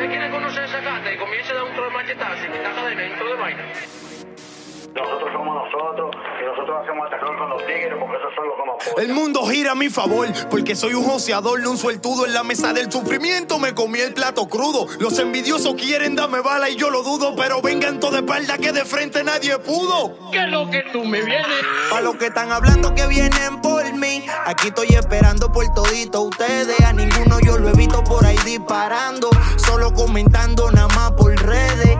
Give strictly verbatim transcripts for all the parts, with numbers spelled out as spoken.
¿Ustedes quieren conocer esa carta y comienza a dar un trozo de machetazo y quitar dentro de vaina? Nosotros somos nosotros y nosotros hacemos el terror con los tigres porque esos son los que nos apoyan. El mundo gira a mi favor porque soy un joseador, no un suertudo. En la mesa del sufrimiento me comí el plato crudo. Los envidiosos quieren darme bala y yo lo dudo, pero vengan toda espalda que de frente nadie pudo. ¿Qué es lo que tú me vienes? Pa' los que están hablando que vienen por mí, aquí estoy esperando por todito ustedes. A ninguno yo lo evito por ahí disparando, solo comentando nada más por redes.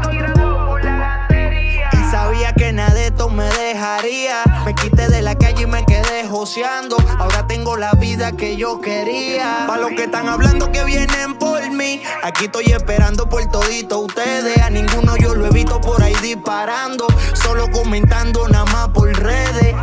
Sabía que nada de esto me dejaría. Me quité de la calle y me quedé joseando. Ahora tengo la vida que yo quería. Pa' los que están hablando que vienen por mí, aquí estoy esperando por todito ustedes. A ninguno yo lo evito por ahí disparando, solo comentando nada más por redes.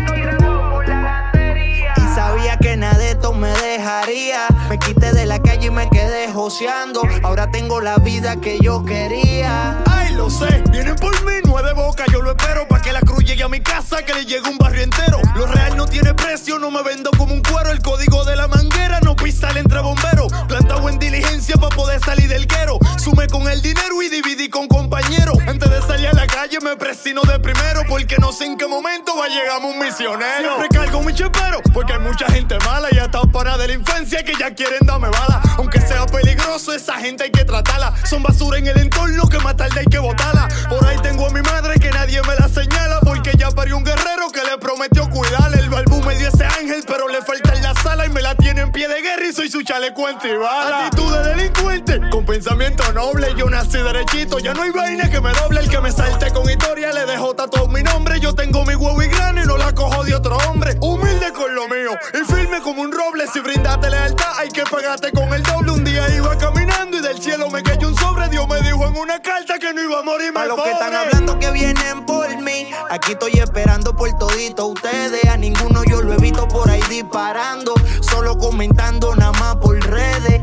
Y sabía que nada de esto me dejaría. Me quité de la calle y me quedé joseando. Ahora tengo la vida que yo quería. Ay, lo sé, vienen por mí, no es de boca. Yo lo espero pa' que la cruz llegue a mi casa, que le llegue un barrio entero. Lo real no tiene precio, no me vendo como un cuero. El código de la manguera no pisale entre bomberos. Plantado en diligencia pa' poder salir del guero. Sume con el dinero y dividí con compañeros. Antes de salir a la calle me presino de primero, porque no sé en qué momento va a llegar un misionero. Siempre cargo mi chepero, porque hay mucha gente mala y hasta para de la infancia que ya quieren darme bala. Aunque sea peligroso, esa gente hay que tratarla. Son basura en el entorno que más tarde hay que botarla. Por ahí tengo a mi madre que nadie me la señala, porque ya parió un guerrero que le prometió cuidarle. El balbú me dio ese ángel, pero le falta en la sala y me la tiene en pie de guerra y soy su chaleco antibala. Actitud de delincuente, con pensamiento noble. Yo nací derechito, ya no hay vaina que me doble. El que me salte con historia le dejo tatuado mi nombre. Yo tengo mi huevo y grano y no la cojo de otro hombre. Humilde con lo mío y firme como un roble. Si brindaste lealtad hay que pagarte con el doble. Un día iba caminando y del cielo me cayó un sobre. Dios me dijo en una carta que no iba a morirme pobre. A los que están hablando que vienen por mí, aquí estoy esperando por todito ustedes. A ninguno yo lo evito por ahí disparando, solo comentando nada más por redes.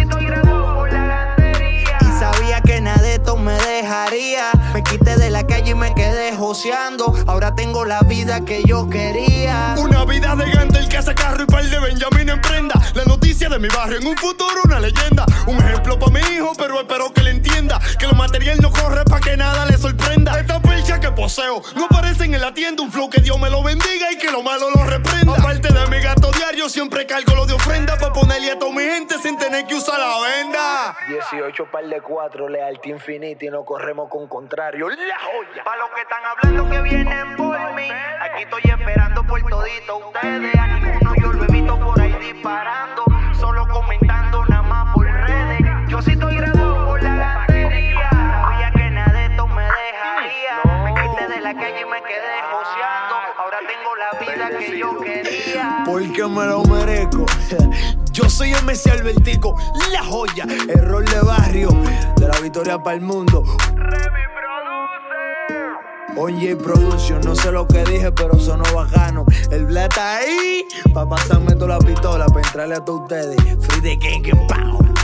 Y sabía que nada de esto me dejaría. Me quité de la calle y me quedé joseando. Ahora tengo la vida que yo quería. Una vida de gante, el que hace carro y par de Benjamín en prenda. La noticia de mi barrio, en un futuro una leyenda. Un ejemplo pa' mi hijo, pero espero que le entienda que lo material no corre pa' que nada le sorprenda. Esta percha que poseo no aparecen en la tienda. Un flow que Dios me lo bendiga y que lo malo lo reprenda. Aparte de mi gasto diario, siempre cargo lo de ofrenda pa' ponerle a toda mi gente sin tener que usar la venda. dieciocho par de cuatro, lealtad infinita y no corremos con contrario. La joya. Pa' los que están hablando que vienen por mí, aquí estoy esperando por todito ustedes. A ninguno yo lo evito por ahí disparando, solo comentando nada más por redes. Yo sí estoy graduado por la gatería. Sabía que nada de esto me dejaría. Me quité de la calle y me quedé joseando. Ahora tengo la vida que yo quería. Porque me lo merezco. Yo soy el Messi Albertico, la joya, el rol de barrio, de la victoria para el mundo. Oye, Production, no sé lo que dije, pero sonó bacano. El Bla está ahí, pa' pasarme toda la pistola, pa' entrarle a todos ustedes. Free the gang and pow.